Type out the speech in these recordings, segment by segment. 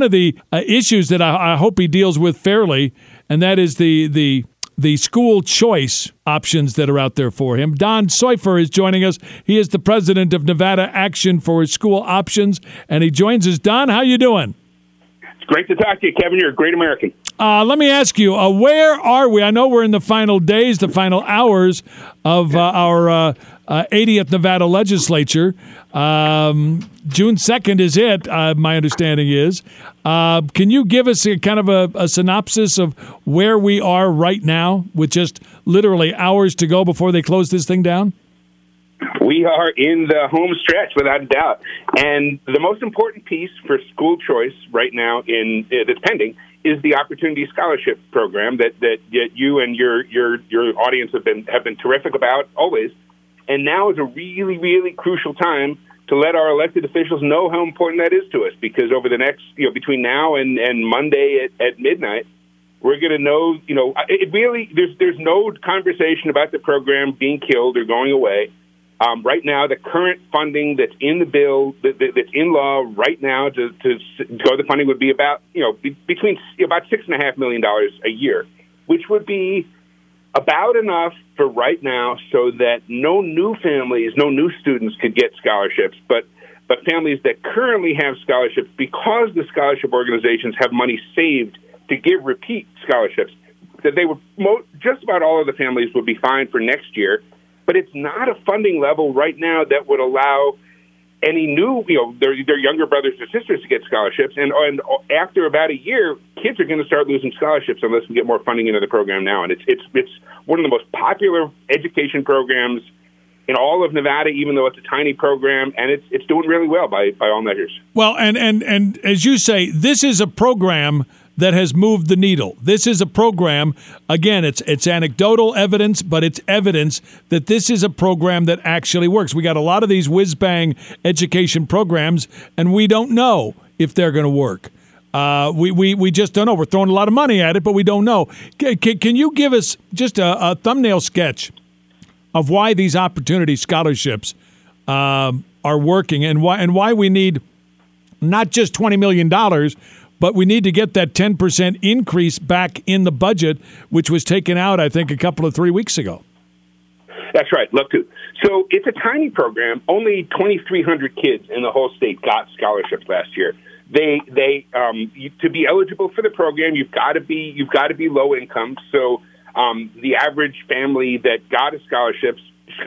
one of the issues that I hope he deals with fairly, and that is the school choice options that are out there for him. Don Seufer is joining us. He is the president of Nevada Action for School Options, and he joins us. Don, how you doing? It's great to talk to you, Kevin. You're a great American. Let me ask you, where are we? I know we're in the final days, the final hours of our 80th Nevada legislature. June 2nd is it, my understanding is. Can you give us a kind of a synopsis of where we are right now with just literally hours to go before they close this thing down? We are in the home stretch, without a doubt. And the most important piece for school choice right now that's pending is the Opportunity Scholarship Program that you and your audience have been terrific about always. And now is a really, really crucial time to let our elected officials know how important that is to us, because over the next, between now and Monday at midnight, we're going to know, it really, there's no conversation about the program being killed or going away. Right now, the current funding that's in the bill, that's in law right now to go the funding would be about, between about $6.5 million a year, which would be about enough for right now so that no new families, no new students could get scholarships, but families that currently have scholarships, because the scholarship organizations have money saved to give repeat scholarships, that they would, just about all of the families would be fine for next year. But it's not a funding level right now that would allow any new, their younger brothers or sisters to get scholarships. And after about a year, kids are going to start losing scholarships unless we get more funding into the program now. And it's one of the most popular education programs in all of Nevada, even though it's a tiny program, and it's doing really well by all measures. Well, and as you say, this is a program that has moved the needle. This is a program, again, it's anecdotal evidence, but it's evidence that this is a program that actually works. We got a lot of these whiz-bang education programs, and we don't know if they're going to work. We just don't know. We're throwing a lot of money at it, but we don't know. Can you give us just a thumbnail sketch of why these opportunity scholarships are working, and why we need not just $20 million, but we need to get that 10% increase back in the budget, which was taken out, I think, a couple of 3 weeks ago. That's right. Love to. So it's a tiny program. Only 2,300 kids in the whole state got scholarships last year. They to be eligible for the program, you've got to be low income. So the average family that got a scholarship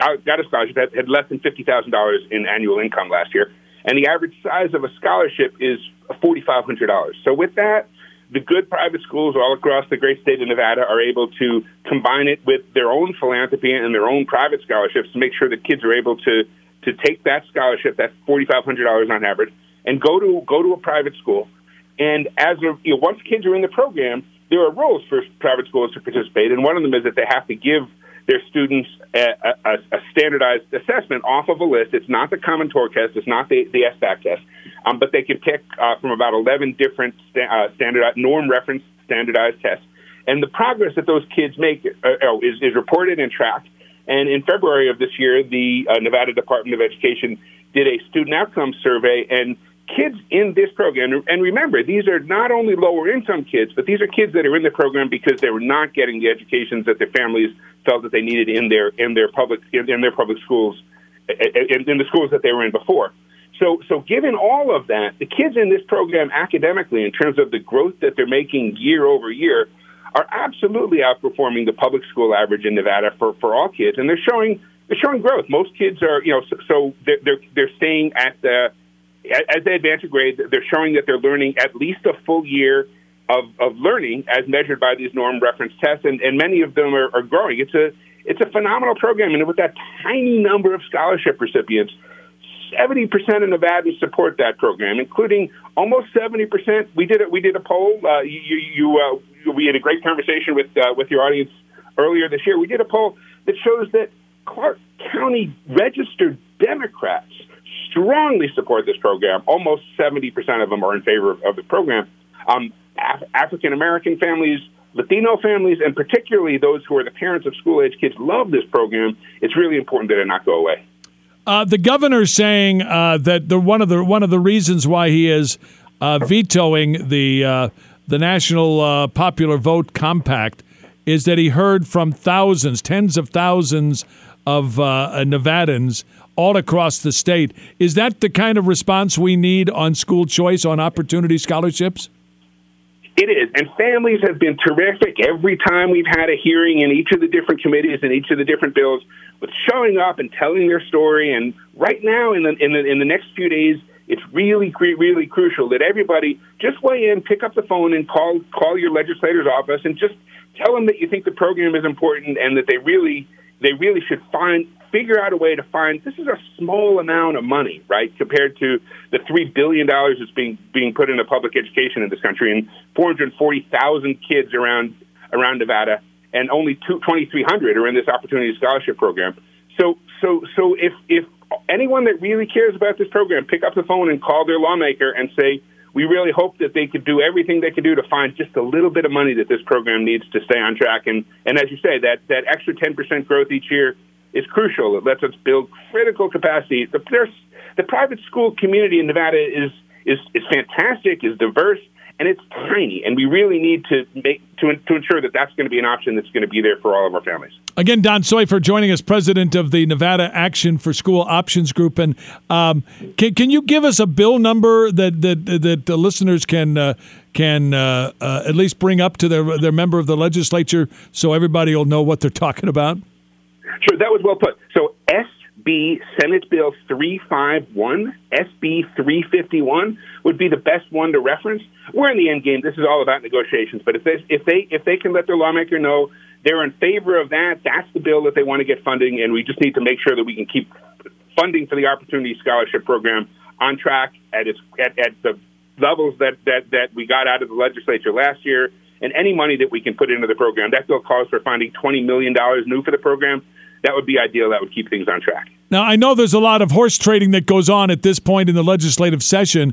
had less than $50,000 in annual income last year. And the average size of a scholarship is $4,500. So with that, the good private schools all across the great state of Nevada are able to combine it with their own philanthropy and their own private scholarships to make sure that kids are able to take that scholarship, that's $4,500 on average, and go to a private school. And once kids are in the program, there are rules for private schools to participate, and one of them is that they have to give their students a standardized assessment off of a list. It's not the Common Core test. It's not the SBAC test. But they can pick from about 11 different standardized, norm-referenced standardized tests. And the progress that those kids make is reported and tracked. And in February of this year, the Nevada Department of Education did a student outcomes survey, and kids in this program, and remember, these are not only lower-income kids, but these are kids that are in the program because they were not getting the educations that their families felt that they needed in their public schools, in the schools that they were in before. So given all of that, the kids in this program academically, in terms of the growth that they're making year over year, are absolutely outperforming the public school average in Nevada for all kids, and they're showing growth. Most kids are, so they're staying at the as they advance a grade, they're showing that they're learning at least a full year of learning as measured by these norm reference tests, and many of them are growing. It's a phenomenal program, and with that tiny number of scholarship recipients, 70% of Nevadans support that program, including almost 70%. We did a poll. We had a great conversation with your audience earlier this year. We did a poll that shows that Clark County registered Democrats strongly support this program. Almost 70% of them are in favor of the program. African-American families, Latino families, and particularly those who are the parents of school-age kids love this program. It's really important that it not go away. The governor's saying that one of the reasons why he has vetoing the National Popular Vote Compact is that he heard from thousands, tens of thousands of Nevadans all across the state. Is that the kind of response we need on school choice, on opportunity scholarships? It is, and families have been terrific every time we've had a hearing in each of the different committees and each of the different bills, with showing up and telling their story. And right now, in the next few days, it's really crucial that everybody just weigh in, pick up the phone, and call your legislator's office and just tell them that you think the program is important and that they really should figure out a way to find. This is a small amount of money, right, compared to the $3 billion that's being put into public education in this country, and 440,000 kids around Nevada, and only 2,300 are in this Opportunity Scholarship Program. So if anyone that really cares about this program, pick up the phone and call their lawmaker and say, we really hope that they could do everything they could do to find just a little bit of money that this program needs to stay on track. And as you say, that extra 10% growth each year is crucial. It lets us build critical capacity. The private school community in Nevada is fantastic, is diverse, and it's tiny. And we really need to ensure that that's going to be an option that's going to be there for all of our families. Again, Don Seufer joining us, president of the Nevada Action for School Options Group. And can you give us a bill number that the listeners can at least bring up to their member of the legislature so everybody will know what they're talking about? Sure, that was well put. So SB Senate Bill 351, SB 351 would be the best one to reference. We're in the end game. This is all about negotiations. But if they can let their lawmaker know they're in favor of that, that's the bill that they want to get funding, and we just need to make sure that we can keep funding for the Opportunity Scholarship Program on track at the levels that we got out of the legislature last year, and any money that we can put into the program. That bill calls for finding $20 million new for the program. That would be ideal. That would keep things on track. Now, I know there's a lot of horse trading that goes on at this point in the legislative session.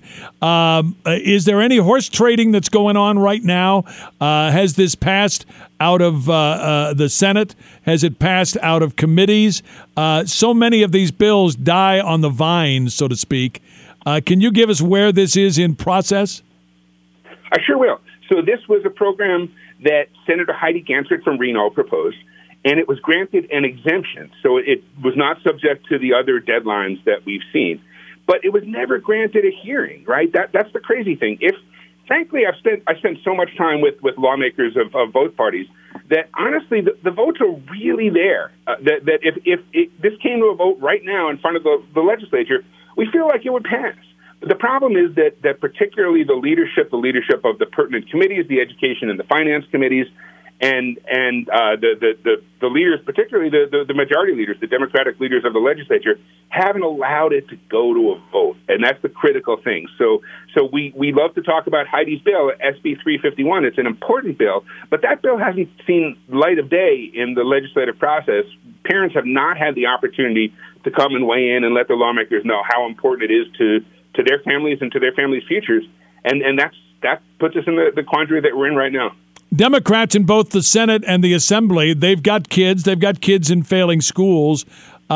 Is there any horse trading that's going on right now? Has this passed out of the Senate? Has it passed out of committees? So many of these bills die on the vine, so to speak. Can you give us where this is in process? I sure will. So this was a program that Senator Heidi Gansert from Reno proposed, and it was granted an exemption. So it was not subject to the other deadlines that we've seen. But it was never granted a hearing, right? That's the crazy thing. Frankly, I spent so much time with lawmakers of both parties that honestly the votes are really there. That if this came to a vote right now in front of the legislature, we feel like it would pass. The problem is that particularly the leadership of the pertinent committees, the education and the finance committees, and the leaders, particularly the majority leaders, the Democratic leaders of the legislature, haven't allowed it to go to a vote, and that's the critical thing. So we love to talk about Heidi's bill, SB 351. It's an important bill, but that bill hasn't seen light of day in the legislative process. Parents have not had the opportunity to come and weigh in and let the lawmakers know how important it is to their families and to their families' futures, and that puts us in the quandary that we're in right now. Democrats in both the Senate and the Assembly, they've got kids in failing schools.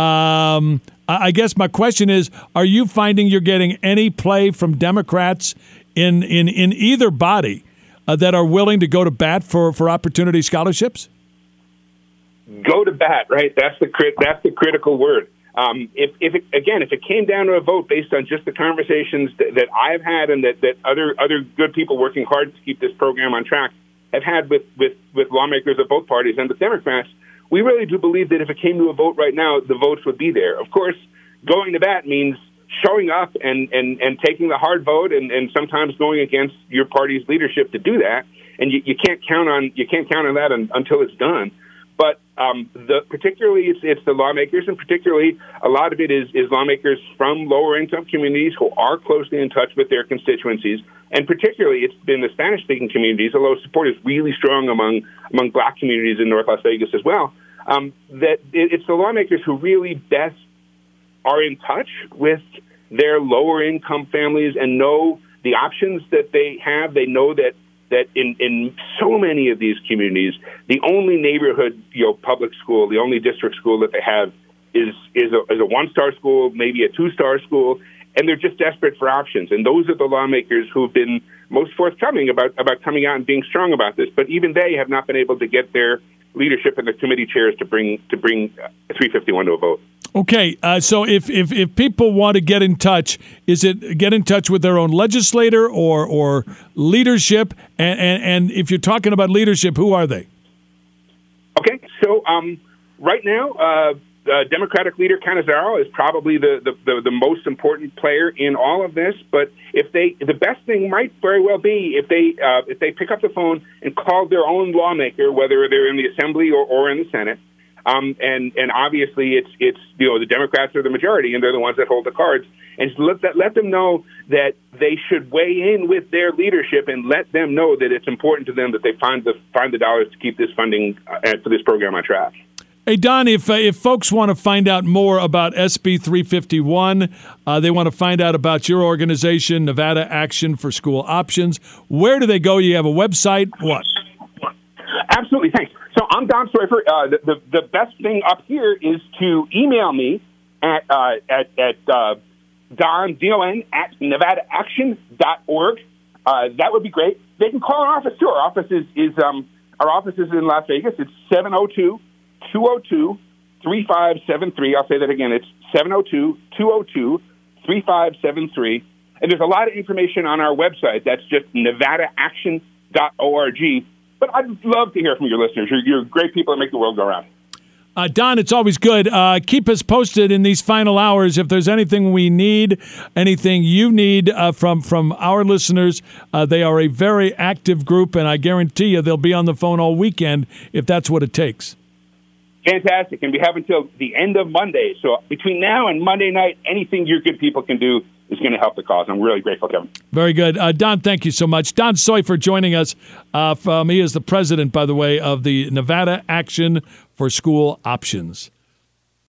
I guess my question is, are you finding you're getting any play from Democrats in either body that are willing to go to bat for opportunity scholarships? Go to bat, right? That's the critical word. If it came down to a vote based on just the conversations that I've had and that other good people working hard to keep this program on track have had with lawmakers of both parties and with Democrats, we really do believe that if it came to a vote right now, the votes would be there. Of course, going to bat means showing up and taking the hard vote and sometimes going against your party's leadership to do that. And you can't count on that until it's done. But particularly it's the lawmakers, and particularly a lot of it is lawmakers from lower income communities who are closely in touch with their constituencies, and particularly it's been the Spanish-speaking communities, although support is really strong among Black communities in North Las Vegas as well. That it's the lawmakers who really best are in touch with their lower income families and know the options that they have. They know that in so many of these communities, the only neighborhood public school, the only district school that they have is a one-star school, maybe a two-star school, and they're just desperate for options. And those are the lawmakers who have been most forthcoming about coming out and being strong about this. But even they have not been able to get their leadership and the committee chairs to bring 351 to a vote. Okay, so if people want to get in touch, is it get in touch with their own legislator or leadership? And if you're talking about leadership, who are they? Okay, so right now, Democratic leader Canizaro is probably the most important player in all of this. But the best thing might very well be if they pick up the phone and call their own lawmaker, whether they're in the Assembly or in the Senate. And obviously it's the Democrats are the majority and they're the ones that hold the cards, and let them know that they should weigh in with their leadership and let them know that it's important to them that they find the dollars to keep this funding for this program on track. Hey, Don, if folks want to find out more about SB 351, they want to find out about your organization, Nevada Action for School Options, where do they go? You have a website? What? Absolutely, thanks. So I'm Don Soifer. The best thing up here is to email me at don@nevadaaction.org. That would be great. They can call our office too. Our office is in Las Vegas. It's 702-202-3573. I'll say that again. It's 702-202-3573. And there's a lot of information on our website. That's just nevadaaction.org. But I'd love to hear from your listeners. You're great people that make the world go round. Don, it's always good. Keep us posted in these final hours. If there's anything we need, anything you need from our listeners, they are a very active group, and I guarantee you they'll be on the phone all weekend if that's what it takes. Fantastic. And we have until the end of Monday. So between now and Monday night, anything your good people can do is going to help the cause. I'm really grateful, Kevin. Very good. Don, thank you so much. Don Soifer joining us. He is the president, by the way, of the Nevada Action for School Options.